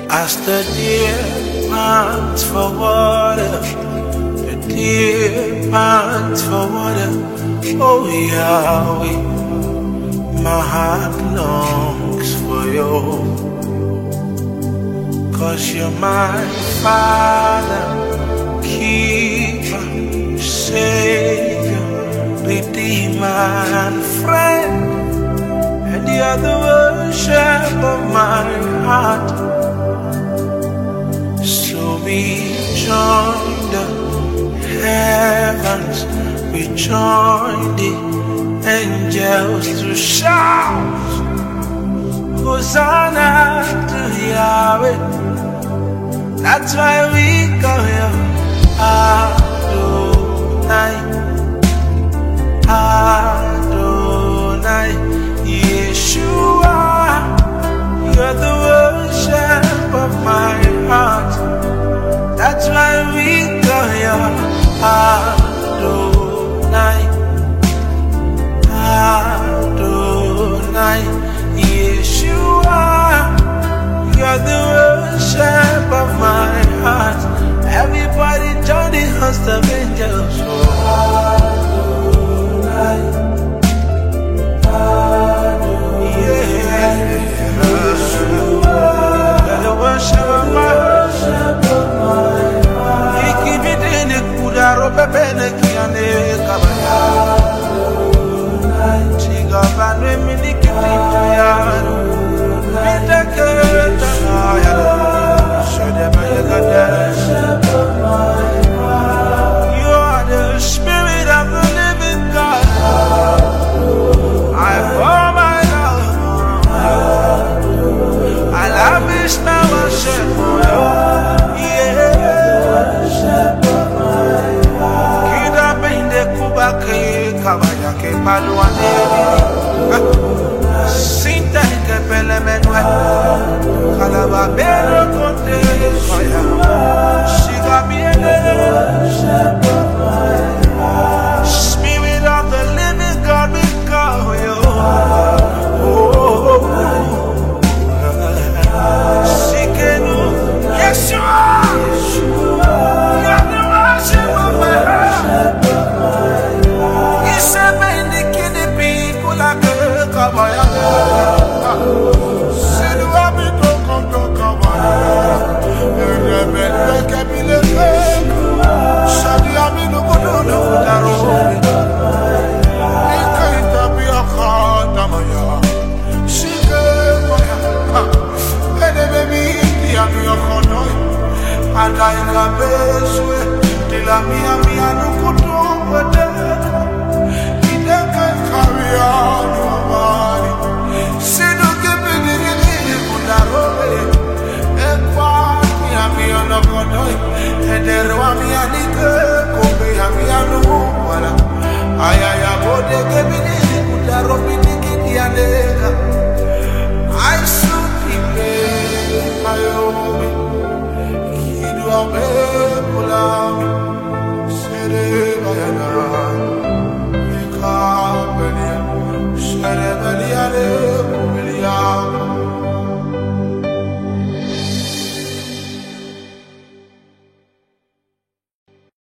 As the deer pants for water, the deer pants for water. Oh Yahweh, my heart longs for you. 'Cause you're my Father, keeper, Savior, Redeemer and friend, and you're the worship of my heart. So we join the heavens, we join the angels to shout Hosanna to Yahweh. That's why we go here, Adonai, Adonai, Yeshua. You're the worship of my heart. That's why we go here, Adonai, Adonai, Yeshua. You're the worship of my heart. Everybody join the host of angels. Adonai, Adonai, Yeshua. You're the worship of my heart. He keep it in the kudaro pepene kiane kabaya. Chiga banwe minikiti ya. You are the Spirit of the living God. I pour my love. I lavish my worship for you. Kida bende kubake kabaya ke paluane. Sinta ke pele menwe. Kalaba bero konte fire. Shiga miene. Spirit of the living God, we call you. Shikenu, Yeshua. You're the worship of my heart. He's a bending the people like a kabaya. Shadi aminu kudu no daro.